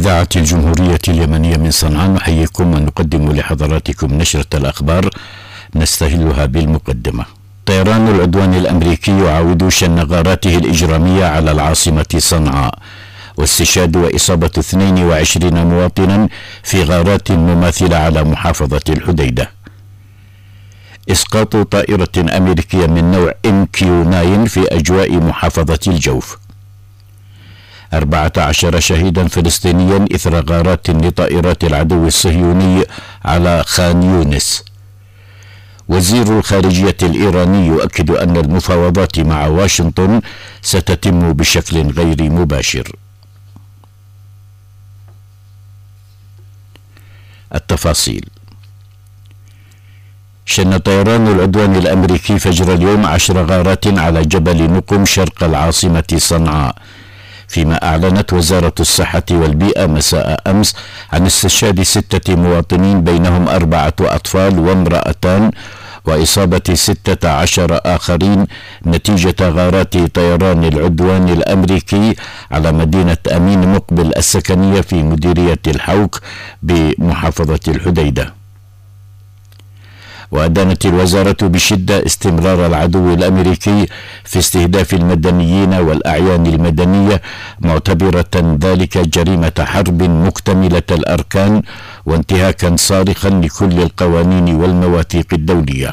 إذاعة الجمهورية اليمنية من صنعاء نحييكم ونقدم لحضراتكم نشرة الأخبار نستهلها بالمقدمة. طيران العدوان الأمريكي يعاود شن غاراته الإجرامية على العاصمة صنعاء، واستشهاد وإصابة 22 مواطنا في غارات مماثلة على محافظة الحديدة. إسقاط طائرة أمريكية من نوع MQ-9 في أجواء محافظة الجوف. 14 شهيدا فلسطينيا إثر غارات لطائرات العدو الصهيوني على خان يونس. وزير الخارجية الإيراني يؤكد أن المفاوضات مع واشنطن ستتم بشكل غير مباشر. التفاصيل: شن طيران العدوان الأمريكي فجر اليوم 10 غارات على جبل نقم شرق العاصمة صنعاء، فيما أعلنت وزارة الصحة والبيئة مساء أمس عن استشهاد 6 مواطنين بينهم 4 أطفال وامرأتان، وإصابة 16 آخرين نتيجة غارات طيران العدوان الأمريكي على مدينة أمين مقبل السكنية في مديرية الحوك بمحافظة الحديدة. وأدانت الوزارة بشدة استمرار العدو الأمريكي في استهداف المدنيين والأعيان المدنية، معتبرة ذلك جريمة حرب مكتملة الأركان وانتهاكا صارخا لكل القوانين والمواثيق الدولية.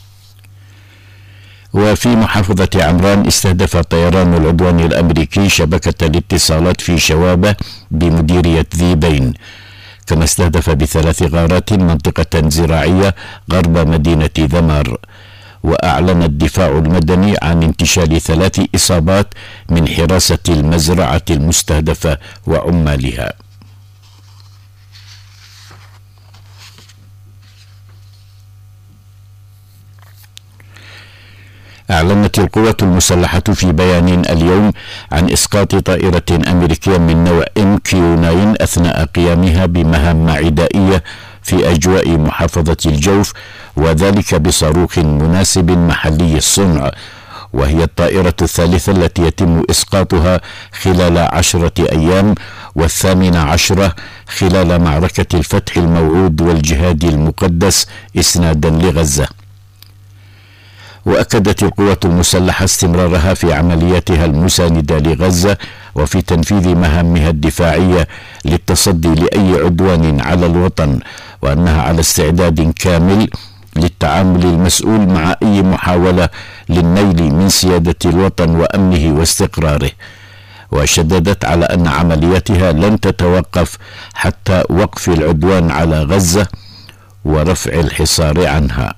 وفي محافظة عمران استهدف طيران العدوان الأمريكي شبكة الاتصالات في شوابة بمديرية ذيبين، كما استهدف ب3 غارات منطقة زراعية غرب مدينة ذمار. وأعلن الدفاع المدني عن انتشال 3 إصابات من حراسة المزرعة المستهدفة وعمالها. أعلنت القوات المسلحة في بيان اليوم عن إسقاط طائرة أمريكية من نوع MQ-9 أثناء قيامها بمهام عدائية في أجواء محافظة الجوف، وذلك بصاروخ مناسب محلي الصنع، وهي الطائرة الثالثة التي يتم إسقاطها خلال 10 أيام، وال18 خلال معركة الفتح الموعود والجهاد المقدس إسنادا لغزة. وأكدت القوات المسلحة استمرارها في عملياتها المساندة لغزة وفي تنفيذ مهامها الدفاعية للتصدي لأي عدوان على الوطن، وأنها على استعداد كامل للتعامل المسؤول مع أي محاولة للنيل من سيادة الوطن وأمنه واستقراره. وشددت على أن عملياتها لن تتوقف حتى وقف العدوان على غزة ورفع الحصار عنها.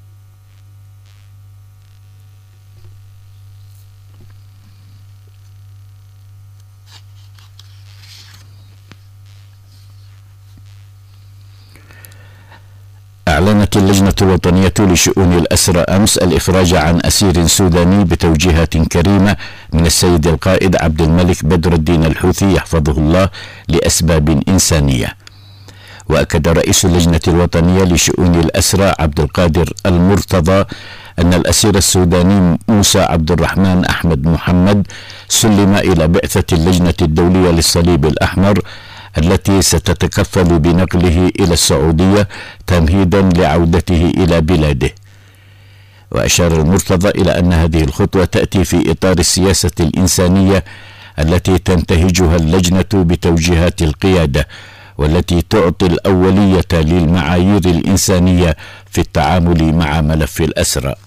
أعلنت اللجنة الوطنية لشؤون الأسرى أمس الإفراج عن أسير سوداني بتوجيهات كريمة من السيد القائد عبد الملك بدر الدين الحوثي يحفظه الله لأسباب إنسانية. وأكد رئيس اللجنة الوطنية لشؤون الأسرى عبد القادر المرتضى أن الأسير السوداني موسى عبد الرحمن أحمد محمد سلم إلى بعثة اللجنة الدولية للصليب الأحمر التي ستتكفل بنقله إلى السعودية تمهيدا لعودته إلى بلاده. وأشار المرتضى إلى أن هذه الخطوة تأتي في إطار السياسة الإنسانية التي تنتهجها اللجنة بتوجيهات القيادة، والتي تعطي الأولية للمعايير الإنسانية في التعامل مع ملف الأسرى.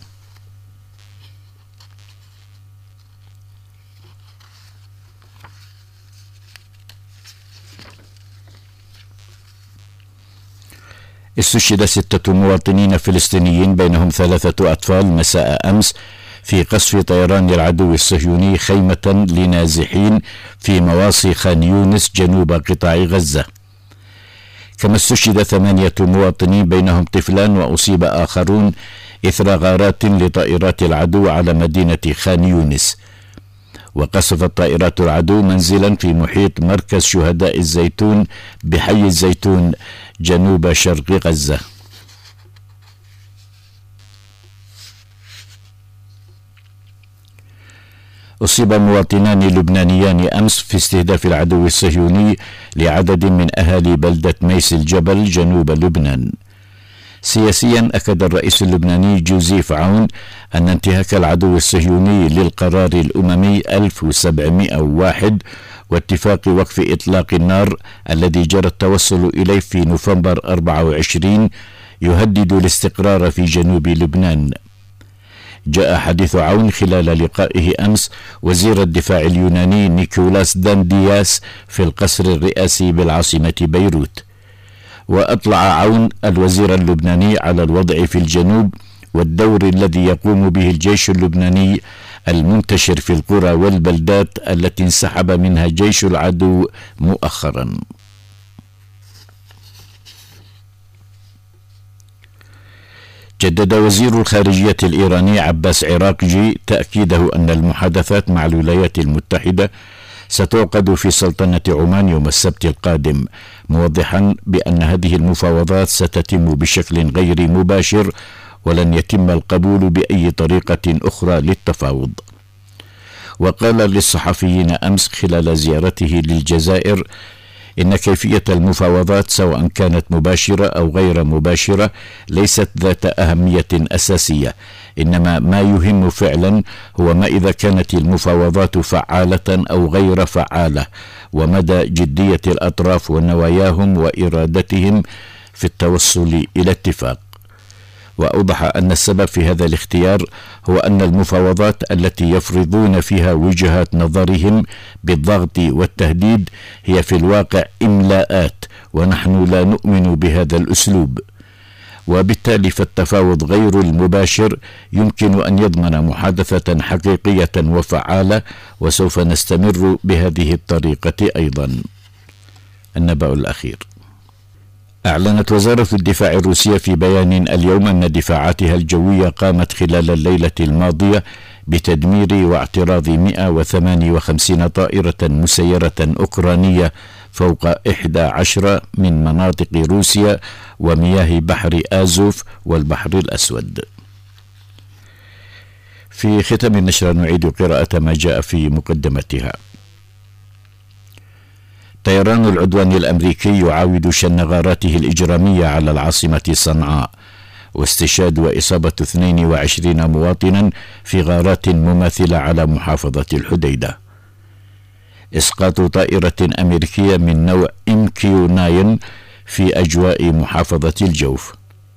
استشهد 6 مواطنين فلسطينيين بينهم 3 أطفال مساء أمس في قصف طيران العدو الصهيوني خيمة لنازحين في مواصي خان يونس جنوب قطاع غزة. كما استشهد 8 مواطنين بينهم طفلان وأصيب آخرون إثر غارات لطائرات العدو على مدينة خان يونس. وقصفت طائرات العدو منزلا في محيط مركز شهداء الزيتون بحي الزيتون جنوب شرق غزة. أصيب مواطنان لبنانيان أمس في استهداف العدو الصهيوني لعدد من أهالي بلدة ميس الجبل جنوب لبنان. سياسيا، أكد الرئيس اللبناني جوزيف عون أن انتهاك العدو الصهيوني للقرار الأممي 1701 واتفاق وقف إطلاق النار الذي جرى التوصل إليه في نوفمبر 24 يهدد الاستقرار في جنوب لبنان. جاء حديث عون خلال لقائه أمس وزير الدفاع اليوناني نيكولاس داندياس في القصر الرئاسي بالعاصمة بيروت. وأطلع عون الوزير اللبناني على الوضع في الجنوب والدور الذي يقوم به الجيش اللبناني المنتشر في القرى والبلدات التي انسحب منها جيش العدو مؤخرا. جدد وزير الخارجية الإيراني عباس عراقجي تأكيده أن المحادثات مع الولايات المتحدة ستعقد في سلطنة عمان يوم السبت القادم، موضحا بأن هذه المفاوضات ستتم بشكل غير مباشر ولن يتم القبول بأي طريقة أخرى للتفاوض. وقال للصحفيين أمس خلال زيارته للجزائر إن كيفية المفاوضات سواء كانت مباشرة أو غير مباشرة ليست ذات أهمية أساسية، إنما ما يهم فعلا هو ما إذا كانت المفاوضات فعالة أو غير فعالة، ومدى جدية الأطراف ونواياهم وإرادتهم في التوصل إلى اتفاق. وأوضح أن السبب في هذا الاختيار هو أن المفاوضات التي يفرضون فيها وجهات نظرهم بالضغط والتهديد هي في الواقع إملاءات، ونحن لا نؤمن بهذا الأسلوب، وبالتالي فالتفاوض غير المباشر يمكن أن يضمن محادثة حقيقية وفعالة، وسوف نستمر بهذه الطريقة أيضا. النبأ الأخير. أعلنت وزارة الدفاع الروسية في بيان اليوم أن دفاعاتها الجوية قامت خلال الليلة الماضية بتدمير واعتراض 158 طائرة مسيرة أوكرانية فوق 11 من مناطق روسيا ومياه بحر آزوف والبحر الأسود. في ختام النشرة نعيد قراءة ما جاء في مقدمتها. طيران العدوان الأمريكي يعاود شن غاراته الإجرامية على العاصمة صنعاء، واستشهاد وإصابة 22 مواطنا في غارات مماثلة على محافظة الحديدة. إسقاط طائرة أمريكية من نوع MQ-9 في أجواء محافظة الجوف.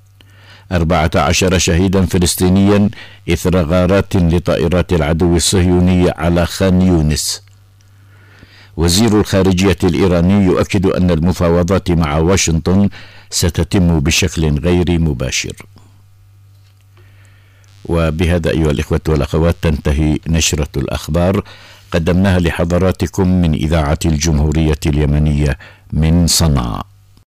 14 شهيدا فلسطينيا إثر غارات لطائرات العدو الصهيوني على خان يونس. وزير الخارجية الإيراني يؤكد أن المفاوضات مع واشنطن ستتم بشكل غير مباشر. وبهذا أيها الإخوة والأخوات تنتهي نشرة الأخبار قدمناها لحضراتكم من إذاعة الجمهورية اليمنية من صنعاء.